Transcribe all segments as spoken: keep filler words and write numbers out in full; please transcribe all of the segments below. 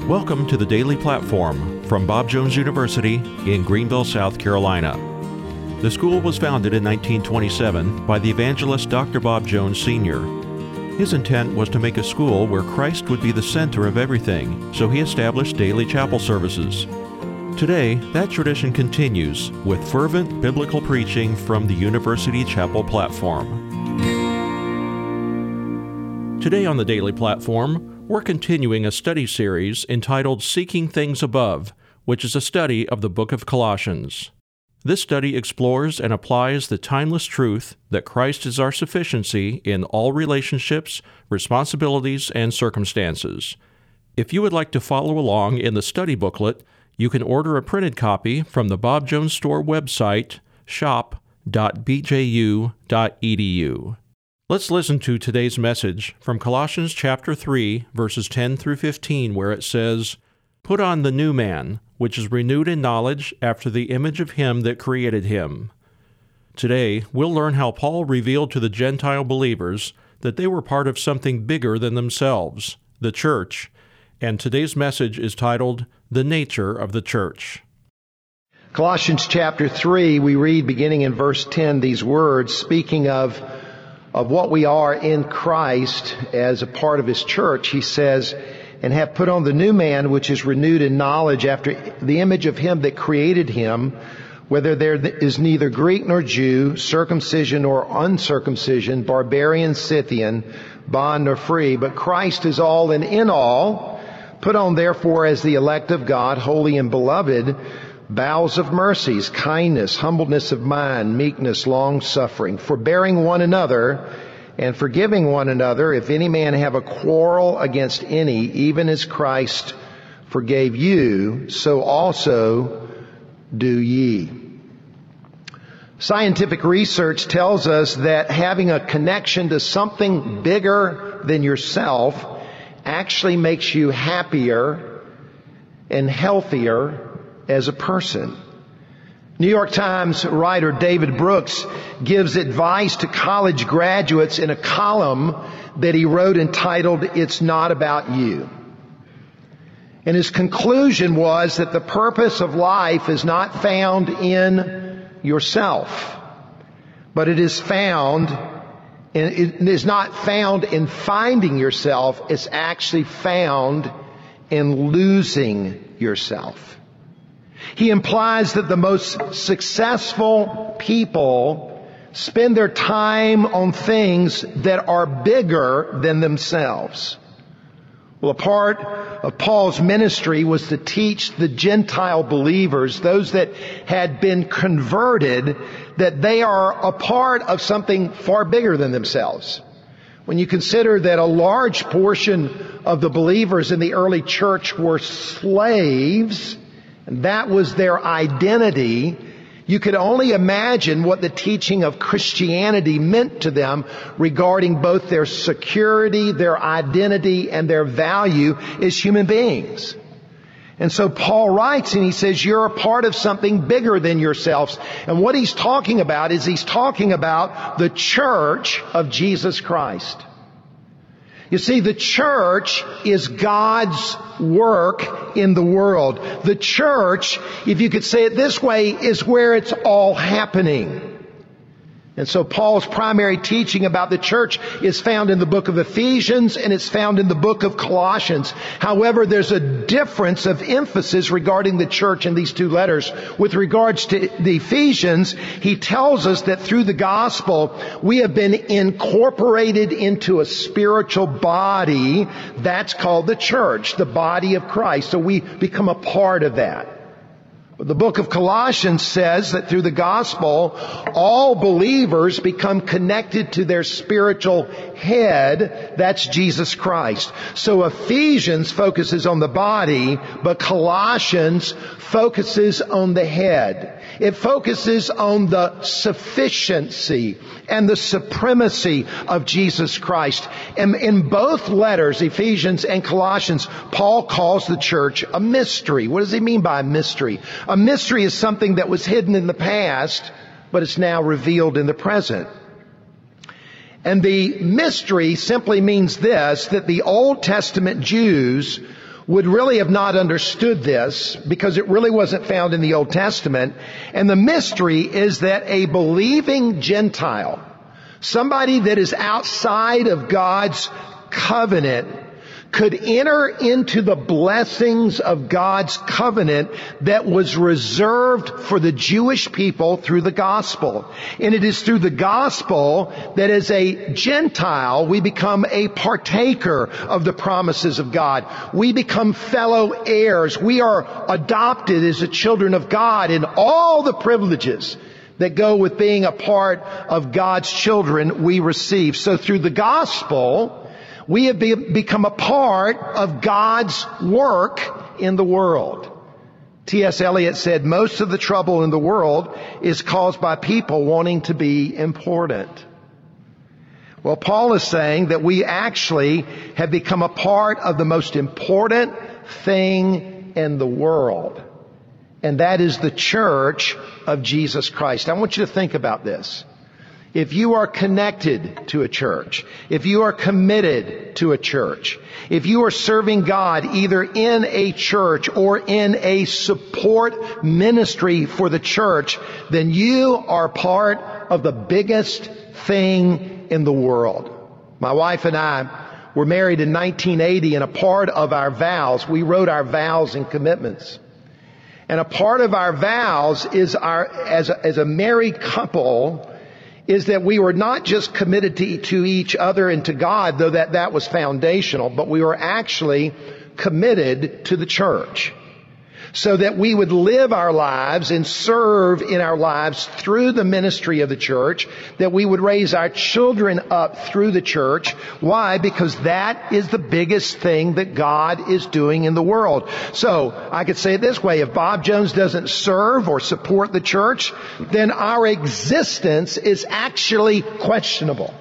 Welcome to the Daily Platform from Bob Jones University in Greenville, South Carolina. The school was founded in nineteen twenty-seven by the evangelist Doctor Bob Jones Senior His intent was to make a school where Christ would be the center of everything, so he established daily chapel services. Today, that tradition continues with fervent biblical preaching from the University Chapel platform. Today on the Daily Platform, we're continuing a study series entitled Seeking Things Above, which is a study of the book of Colossians. This study explores and applies the timeless truth that Christ is our sufficiency in all relationships, responsibilities, and circumstances. If you would like to follow along in the study booklet, you can order a printed copy from the Bob Jones Store website, shop dot b j u dot e d u. Let's listen to today's message from Colossians chapter three, verses ten through fifteen, where it says, "Put on the new man, which is renewed in knowledge after the image of him that created him." Today, we'll learn how Paul revealed to the Gentile believers that they were part of something bigger than themselves, the church, and today's message is titled, The Nature of the Church. Colossians chapter three, we read beginning in verse ten these words, speaking of of what we are in Christ as a part of His church. He says, "And have put on the new man, which is renewed in knowledge after the image of him that created him, whether there is neither Greek nor Jew, circumcision or uncircumcision, barbarian, Scythian, bond nor free, but Christ is all and in all. Put on therefore as the elect of God, holy and beloved, bowels of mercies, kindness, humbleness of mind, meekness, long-suffering, forbearing one another, and forgiving one another, if any man have a quarrel against any, even as Christ forgave you, so also do ye." Scientific research tells us that having a connection to something bigger than yourself actually makes you happier and healthier as a person. New York Times writer David Brooks gives advice to college graduates in a column that he wrote entitled, "It's Not About You." And his conclusion was that the purpose of life is not found in yourself, but it is found, it is not found in finding yourself, it's actually found in losing yourself. He implies that the most successful people spend their time on things that are bigger than themselves. Well, a part of Paul's ministry was to teach the Gentile believers, those that had been converted, that they are a part of something far bigger than themselves. When you consider that a large portion of the believers in the early church were slaves, and that was their identity, you could only imagine what the teaching of Christianity meant to them regarding both their security, their identity, and their value as human beings. And so Paul writes and he says, you're a part of something bigger than yourselves. And what he's talking about is he's talking about the church of Jesus Christ. You see, the church is God's work in the world. The church, if you could say it this way, is where it's all happening. And so Paul's primary teaching about the church is found in the book of Ephesians and it's found in the book of Colossians. However, there's a difference of emphasis regarding the church in these two letters. With regards to the Ephesians, he tells us that through the gospel, we have been incorporated into a spiritual body. That's called the church, the body of Christ. So we become a part of that. The book of Colossians says that through the gospel, all believers become connected to their spiritual head. That's Jesus Christ. So Ephesians focuses on the body, but Colossians focuses on the head. It focuses on the sufficiency and the supremacy of Jesus Christ. And in both letters, Ephesians and Colossians, Paul calls the church a mystery. What does he mean by a mystery? A mystery is something that was hidden in the past, but it's now revealed in the present. And the mystery simply means this, that the Old Testament Jews would really have not understood this because it really wasn't found in the Old Testament. And the mystery is that a believing Gentile, somebody that is outside of God's covenant, could enter into the blessings of God's covenant that was reserved for the Jewish people through the gospel. And it is through the gospel that as a Gentile, we become a partaker of the promises of God. We become fellow heirs. We are adopted as the children of God in all the privileges that go with being a part of God's children we receive. So through the gospel, we have be, become a part of God's work in the world. T S Eliot said, most of the trouble in the world is caused by people wanting to be important. Well, Paul is saying that we actually have become a part of the most important thing in the world. And that is the church of Jesus Christ. I want you to think about this. If you are connected to a church, if you are committed to a church, if you are serving God either in a church or in a support ministry for the church, then you are part of the biggest thing in the world. My wife and I were married in nineteen eighty, and a part of our vows, we wrote our vows and commitments. And a part of our vows is our, as a, as a married couple, is that we were not just committed to, to each other and to God, though that, that was foundational, but we were actually committed to the church. So that we would live our lives and serve in our lives through the ministry of the church, that we would raise our children up through the church. Why? Because that is the biggest thing that God is doing in the world. So, I could say it this way, if Bob Jones doesn't serve or support the church, then our existence is actually questionable.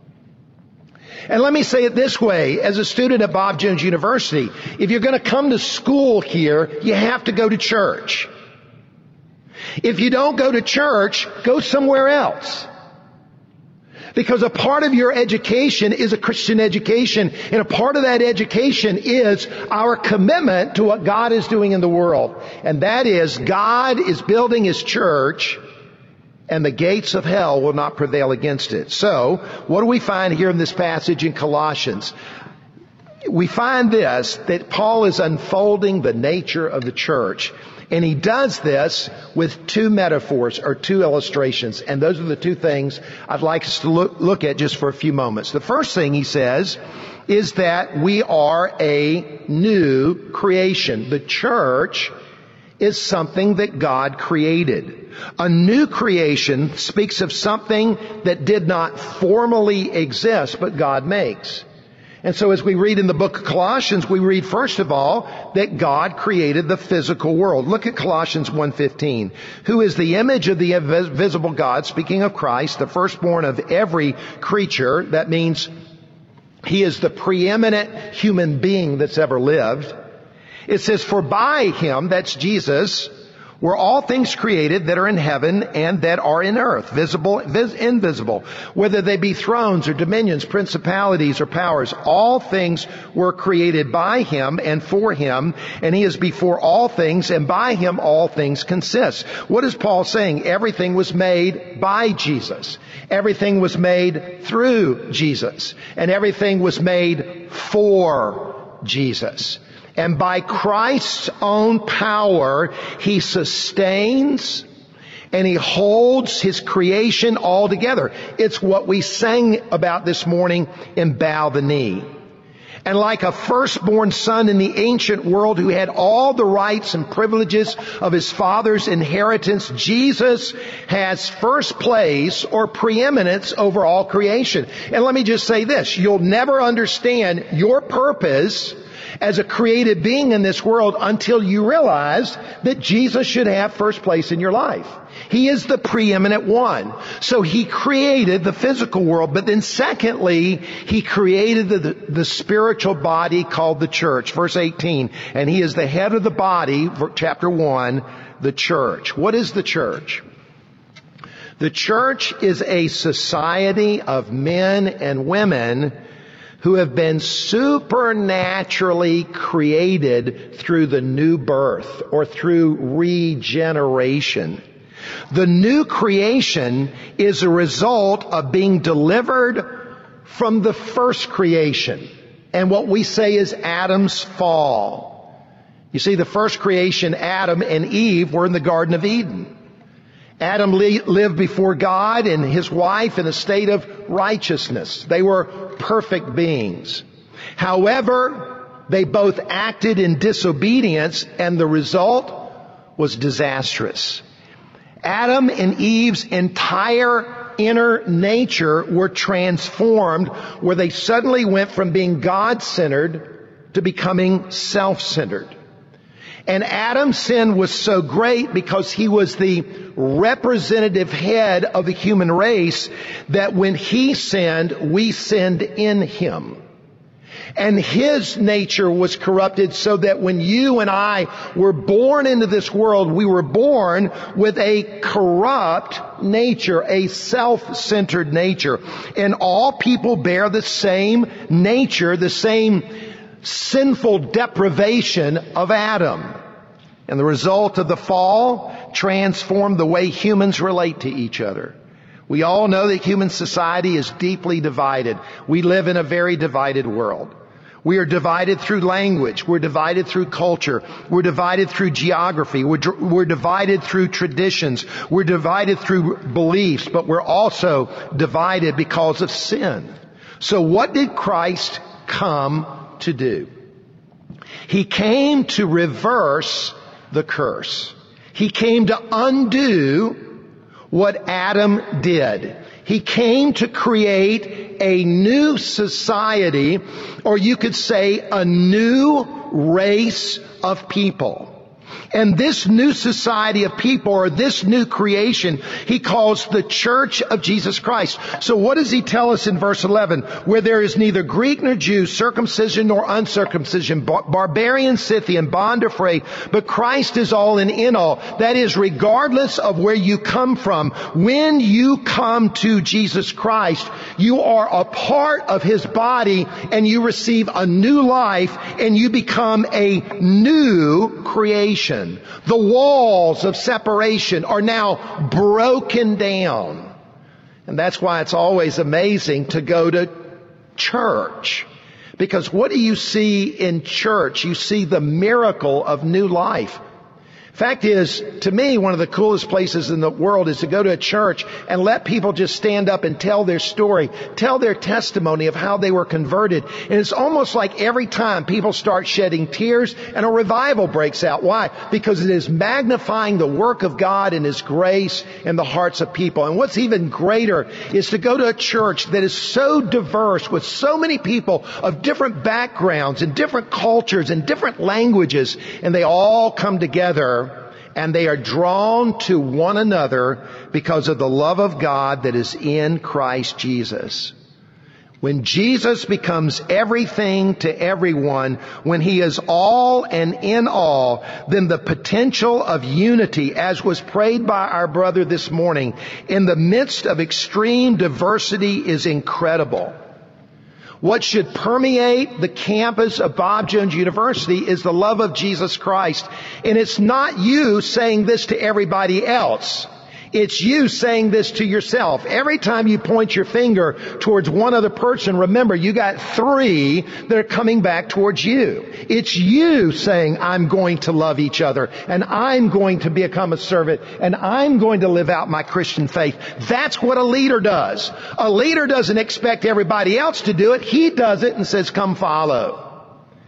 And let me say it this way, as a student at Bob Jones University, if you're going to come to school here, you have to go to church. If you don't go to church, go somewhere else. Because a part of your education is a Christian education, and a part of that education is our commitment to what God is doing in the world. And that is, God is building His church, and the gates of hell will not prevail against it. So, what do we find here in this passage in Colossians? We find this, that Paul is unfolding the nature of the church. And he does this with two metaphors or two illustrations. And those are the two things I'd like us to look, look at just for a few moments. The first thing he says is that we are a new creation. The church is something that God created. A new creation speaks of something that did not formally exist, but God makes. And so as we read in the book of Colossians, we read first of all that God created the physical world. Look at Colossians one fifteen. Who is the image of the invisible God, speaking of Christ, the firstborn of every creature. That means He is the preeminent human being that's ever lived. It says, for by Him, that's Jesus, were all things created that are in heaven and that are in earth, visible, vis- invisible, whether they be thrones or dominions, principalities or powers. All things were created by Him and for Him, and He is before all things, and by Him all things consist. What is Paul saying? Everything was made by Jesus. Everything was made through Jesus. And everything was made for Jesus. And by Christ's own power, He sustains and He holds His creation all together. It's what we sang about this morning in Bow the Knee. And like a firstborn son in the ancient world who had all the rights and privileges of his father's inheritance, Jesus has first place or preeminence over all creation. And let me just say this, you'll never understand your purpose as a created being in this world until you realize that Jesus should have first place in your life. He is the preeminent one. So He created the physical world, but then secondly, He created the, the, the spiritual body called the church. Verse eighteen, and He is the head of the body, chapter one, the church. What is the church? The church is a society of men and women who have been supernaturally created through the new birth or through regeneration. The new creation is a result of being delivered from the first creation, and what we say is Adam's fall. You see, the first creation, Adam and Eve, were in the Garden of Eden. Adam lived before God and his wife in a state of righteousness. They were perfect beings. However, they both acted in disobedience, and the result was disastrous. Adam and Eve's entire inner nature were transformed, where they suddenly went from being God-centered to becoming self-centered. And Adam's sin was so great because he was the representative head of the human race that when he sinned, we sinned in him. And his nature was corrupted so that when you and I were born into this world, we were born with a corrupt nature, a self-centered nature. And all people bear the same nature, the same sinful deprivation of Adam. And the result of the fall transformed the way humans relate to each other. We all know that human society is deeply divided. We live in a very divided world. We are divided through language. We're divided through culture. We're divided through geography. We're, we're divided through traditions. We're divided through beliefs, but we're also divided because of sin. So what did Christ come to do? He came to reverse the curse. He came to undo what Adam did. He came to create a new society, or you could say a new race of people. And this new society of people, or this new creation, he calls the Church of Jesus Christ. So what does he tell us in verse eleven? Where there is neither Greek nor Jew, circumcision nor uncircumcision, bar- barbarian, Scythian, bond or free, but Christ is all and in all. That is, regardless of where you come from, when you come to Jesus Christ, you are a part of his body, and you receive a new life, and you become a new creation. The walls of separation are now broken down. And that's why it's always amazing to go to church. Because what do you see in church? You see the miracle of new life. Fact is, to me, one of the coolest places in the world is to go to a church and let people just stand up and tell their story, tell their testimony of how they were converted. And it's almost like every time people start shedding tears and a revival breaks out. Why? Because it is magnifying the work of God and his grace in the hearts of people. And what's even greater is to go to a church that is so diverse, with so many people of different backgrounds and different cultures and different languages, and they all come together. And they are drawn to one another because of the love of God that is in Christ Jesus. When Jesus becomes everything to everyone, when he is all and in all, then the potential of unity, as was prayed by our brother this morning, in the midst of extreme diversity is incredible. What should permeate the campus of Bob Jones University is the love of Jesus Christ. And it's not you saying this to everybody else. It's you saying this to yourself. Every time you point your finger towards one other person, remember, you got three that are coming back towards you. It's you saying, I'm going to love each other, and I'm going to become a servant, and I'm going to live out my Christian faith. That's what a leader does. A leader doesn't expect everybody else to do it. He does it and says, come follow.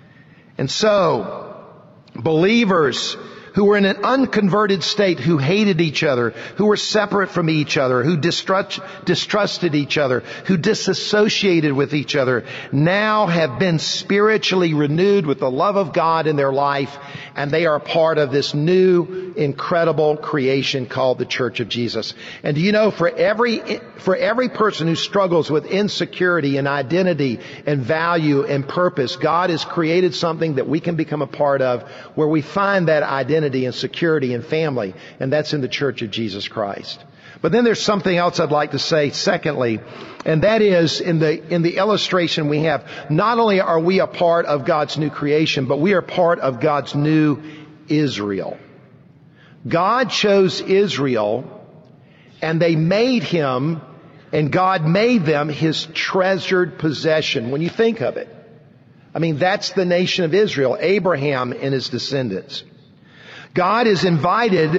And so, believers who were in an unconverted state, who hated each other, who were separate from each other, who distrust, distrusted each other, who disassociated with each other, now have been spiritually renewed with the love of God in their life, and they are part of this new, incredible creation called the Church of Jesus. And do you know, for every, for every person who struggles with insecurity and identity and value and purpose, God has created something that we can become a part of, where we find that identity and security and family, and that's in the Church of Jesus Christ. But then there's something else I'd like to say secondly, and that is in the in the illustration we have, not only are we a part of God's new creation, but we are part of God's new Israel. God chose Israel, and they made him, and God made them his treasured possession. When you think of it, I mean, that's the nation of Israel, Abraham and his descendants. God has invited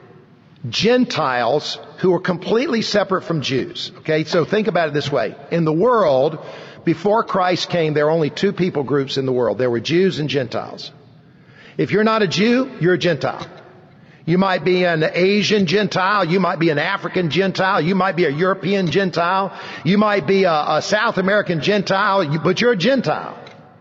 Gentiles who are completely separate from Jews. Okay, so think about it this way. In the world, before Christ came, there were only two people groups in the world. There were Jews and Gentiles. If you're not a Jew, you're a Gentile. You might be an Asian Gentile. You might be an African Gentile. You might be a European Gentile. You might be a, a South American Gentile, but you're a Gentile.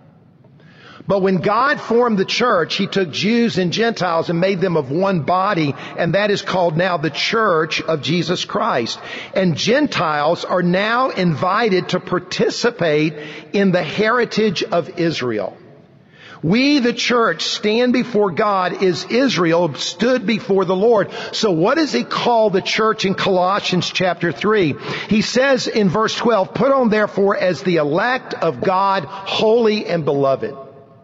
But when God formed the church, he took Jews and Gentiles and made them of one body, and that is called now the Church of Jesus Christ. And Gentiles are now invited to participate in the heritage of Israel. We, the church, stand before God as Israel stood before the Lord. So what does he call the church in Colossians chapter three? He says in verse twelve, "Put on therefore as the elect of God, holy and beloved."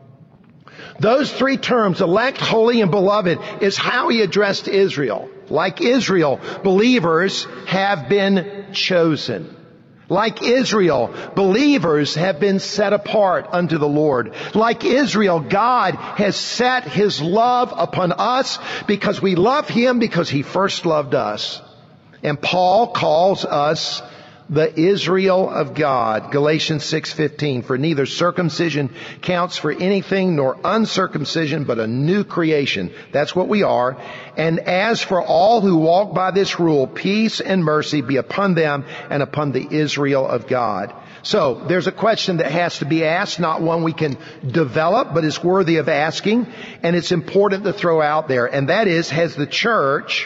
Those three terms, elect, holy, and beloved, is how he addressed Israel. Like Israel, believers have been chosen. Like Israel, believers have been set apart unto the Lord. Like Israel, God has set his love upon us because we love him because he first loved us. And Paul calls us the Israel of God. Galatians six fifteen, "For neither circumcision counts for anything nor uncircumcision, but a new creation." That's what we are. "And as for all who walk by this rule, peace and mercy be upon them and upon the Israel of God." So there's a question that has to be asked, not one we can develop, but is worthy of asking. And it's important to throw out there. And that is, has the church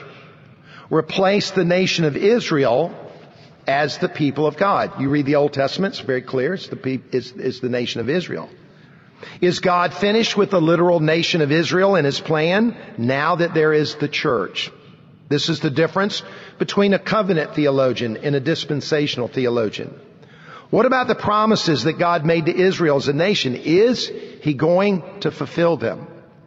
replaced the nation of Israel as the people of God? You read the Old Testament, it's very clear. It's the, pe- it's, it's the nation of Israel. Is God finished with the literal nation of Israel and his plan now that there is the church? This is the difference between a covenant theologian and a dispensational theologian. What about the promises that God made to Israel as a nation? Is he going to fulfill them?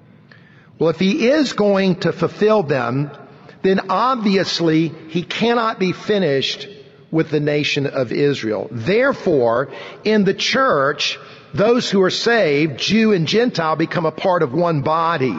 Well, if he is going to fulfill them, then obviously he cannot be finished with the nation of Israel. Therefore, in the church, those who are saved, Jew and Gentile, become a part of one body.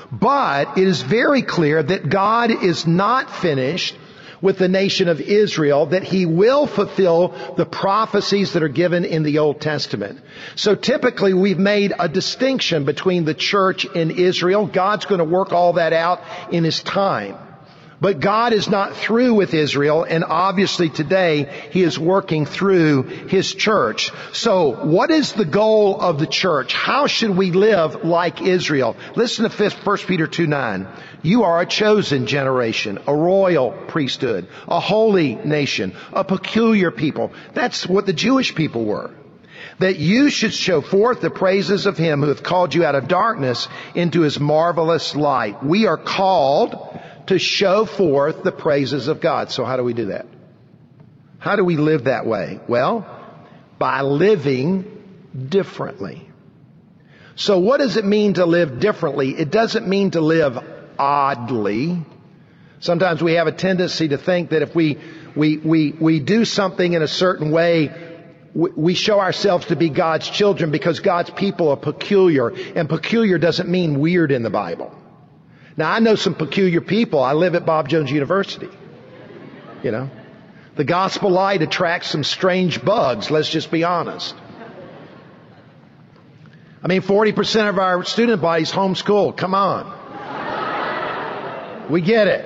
But it is very clear that God is not finished with the nation of Israel, that he will fulfill the prophecies that are given in the Old Testament. So typically we've made a distinction between the church and Israel. God's going to work all that out in his time. But God is not through with Israel, and obviously today he is working through his church. So what is the goal of the church? How should we live like Israel? Listen to First Peter two nine. "You are a chosen generation, a royal priesthood, a holy nation, a peculiar people." That's what the Jewish people were. "That you should show forth the praises of him who hath called you out of darkness into his marvelous light." We are called to show forth the praises of God. So how do we do that? How do we live that way? Well, by living differently. So what does it mean to live differently? It doesn't mean to live oddly. Sometimes we have a tendency to think that if we we we we do something in a certain way, we show ourselves to be God's children because God's people are peculiar. And peculiar doesn't mean weird in the Bible. Now, I know some peculiar people. I live at Bob Jones University. You know, the gospel light attracts some strange bugs. Let's just be honest. I mean, forty percent of our student body's homeschooled. Come on. We get it.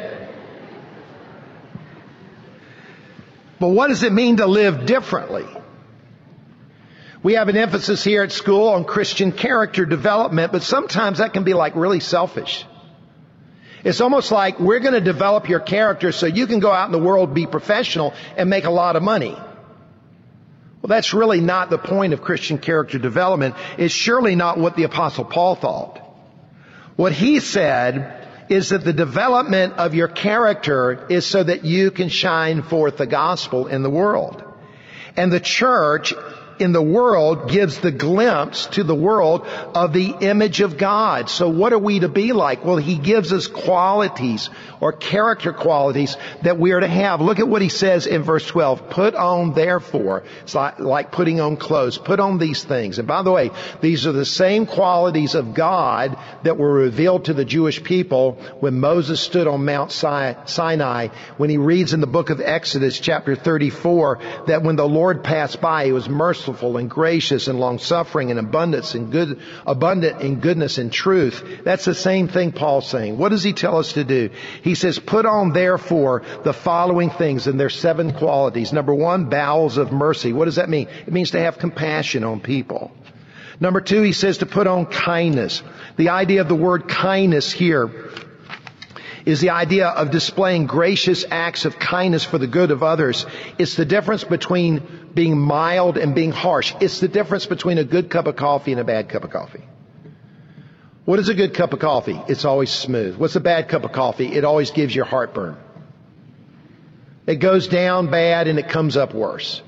But what does it mean to live differently? We have an emphasis here at school on Christian character development, but sometimes that can be like really selfish. It's almost like we're going to develop your character so you can go out in the world, be professional, and make a lot of money. Well, that's really not the point of Christian character development. It's surely not what the Apostle Paul thought. What he said is that the development of your character is so that you can shine forth the gospel in the world. And the church in the world gives the glimpse to the world of the image of God. So what are we to be like? Well, He gives us qualities or character qualities that we are to have. Look at what He says in verse twelve. Put on therefore. It's like, like putting on clothes. Put on these things. And by the way, these are the same qualities of God that were revealed to the Jewish people when Moses stood on Mount Sinai, when he reads in the book of Exodus chapter thirty-four that when the Lord passed by, He was merciful and gracious and long-suffering and abundance and good, abundant in goodness and truth. That's the same thing Paul's saying. What does he tell us to do? He says, put on therefore the following things, and there's seven qualities. Number one, bowels of mercy. What does that mean? It means to have compassion on people. Number two, he says to put on kindness. The idea of the word kindness here is the idea of displaying gracious acts of kindness for the good of others. It's the difference between being mild and being harsh. It's the difference between a good cup of coffee and a bad cup of coffee. What is a good cup of coffee? It's always smooth. What's a bad cup of coffee? It always gives you heartburn. It goes down bad and it comes up worse.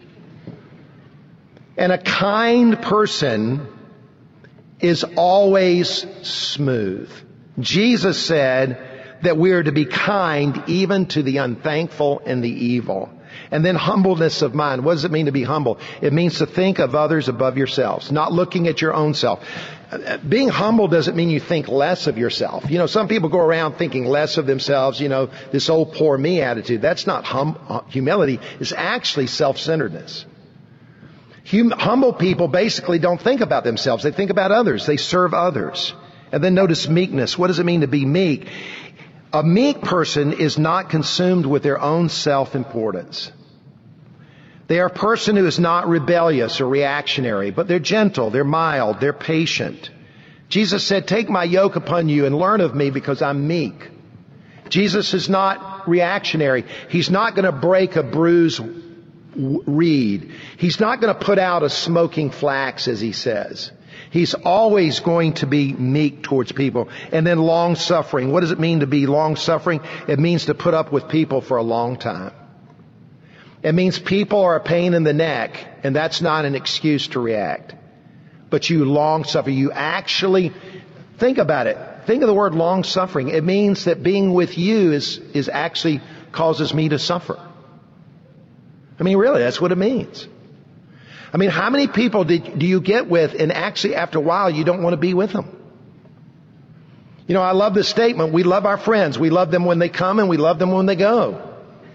And a kind person is always smooth. Jesus said that we are to be kind even to the unthankful and the evil. And then humbleness of mind. What does it mean to be humble? It means to think of others above yourselves, not looking at your own self. Being humble doesn't mean you think less of yourself. You know, some people go around thinking less of themselves, you know, this old poor me attitude. That's not hum- humility. It's actually self-centeredness. Hum- humble people basically don't think about themselves. They think about others. They serve others. And then notice meekness. What does it mean to be meek? A meek person is not consumed with their own self-importance. They are a person who is not rebellious or reactionary, but they're gentle, they're mild, they're patient. Jesus said, take my yoke upon you and learn of me because I'm meek. Jesus is not reactionary. He's not going to break a bruised reed. He's not going to put out a smoking flax, as he says. He's always going to be meek towards people. And then long-suffering. What does it mean to be long-suffering? It means to put up with people for a long time. It means people are a pain in the neck, and that's not an excuse to react. But you long-suffer. You actually, think about it. Think of the word long-suffering. It means that being with you is, is actually causes me to suffer. I mean, really, that's what it means. I mean, how many people did, do you get with and actually after a while you don't want to be with them? You know, I love this statement. We love our friends. We love them when they come and we love them when they go.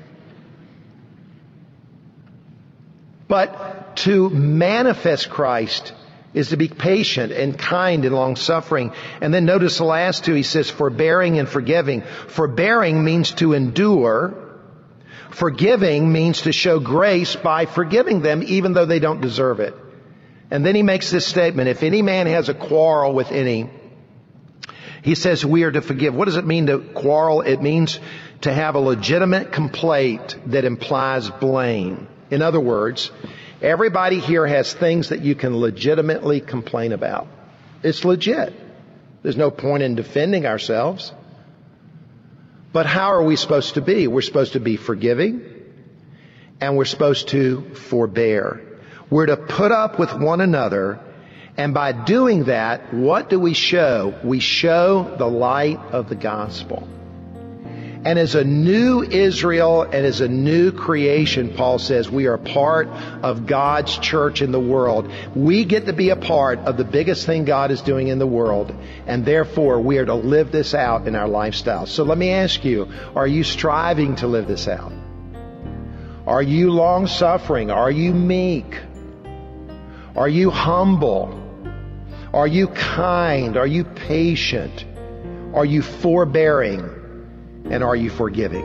But to manifest Christ is to be patient and kind and long-suffering. And then notice the last two. He says forbearing and forgiving. Forbearing means to endure. Forgiving means to show grace by forgiving them even though they don't deserve it. And then he makes this statement, if any man has a quarrel with any, he says we are to forgive. What does it mean to quarrel? It means to have a legitimate complaint that implies blame. In other words, everybody here has things that you can legitimately complain about. It's legit. There's no point in defending ourselves. But how are we supposed to be? We're supposed to be forgiving, and we're supposed to forbear. We're to put up with one another, and by doing that, what do we show? We show the light of the gospel. And as a new Israel and as a new creation, Paul says, we are part of God's church in the world. We get to be a part of the biggest thing God is doing in the world, and therefore we are to live this out in our lifestyle. So let me ask you, are you striving to live this out? Are you long-suffering? Are you meek? Are you humble? Are you kind? Are you patient? Are you forbearing? And are you forgiving?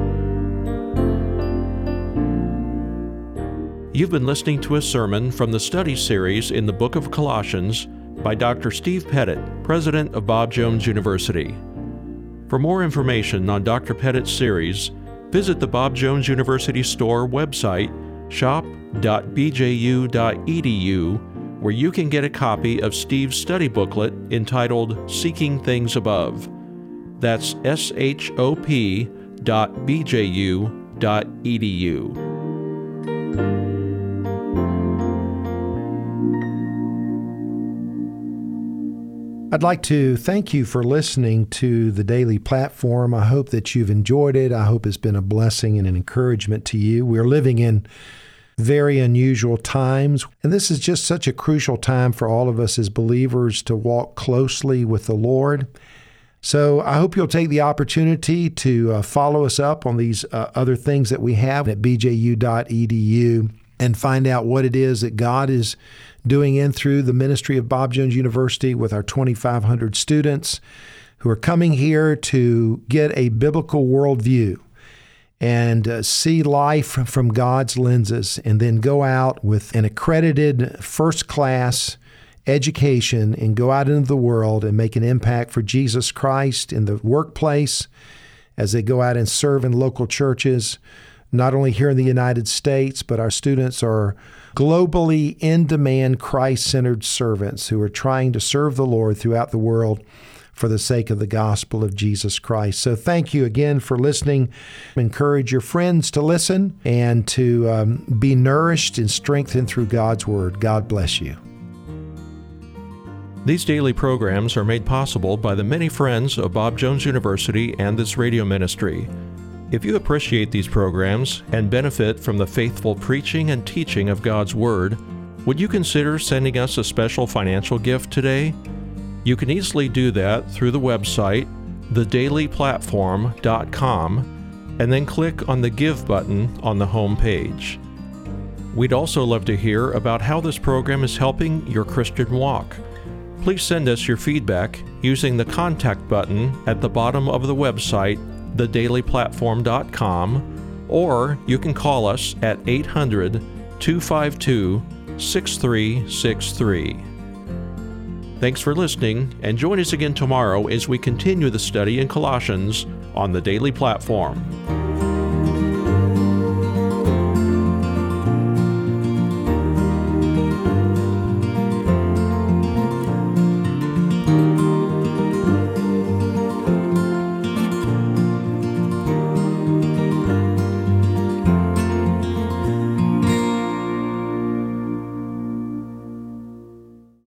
You've been listening to a sermon from the study series in the book of Colossians by Doctor Steve Pettit, president of Bob Jones University. For more information on Doctor Pettit's series, visit the Bob Jones University store website, shop dot b j u dot e d u, where you can get a copy of Steve's study booklet entitled Seeking Things Above. That's S H O P dot B J U dot E D U. I'd like to thank you for listening to the Daily Platform. I hope that you've enjoyed it. I hope it's been a blessing and an encouragement to you. We're living in very unusual times, and this is just such a crucial time for all of us as believers to walk closely with the Lord. So I hope you'll take the opportunity to uh, follow us up on these uh, other things that we have at B J U dot E D U and find out what it is that God is doing in through the ministry of Bob Jones University with our twenty-five hundred students who are coming here to get a biblical worldview and uh, see life from God's lenses, and then go out with an accredited first-class education and go out into the world and make an impact for Jesus Christ in the workplace as they go out and serve in local churches, not only here in the United States, but our students are globally in-demand, Christ-centered servants who are trying to serve the Lord throughout the world for the sake of the gospel of Jesus Christ. So thank you again for listening. Encourage your friends to listen and to um, be nourished and strengthened through God's Word. God bless you. These daily programs are made possible by the many friends of Bob Jones University and this radio ministry. If you appreciate these programs and benefit from the faithful preaching and teaching of God's Word, would you consider sending us a special financial gift today? You can easily do that through the website, the daily platform dot com, and then click on the Give button on the home page. We'd also love to hear about how this program is helping your Christian walk. Please send us your feedback using the Contact button at the bottom of the website, the daily platform dot com, or you can call us at eight hundred, two five two, six three six three. Thanks for listening, and join us again tomorrow as we continue the study in Colossians on the Daily Platform.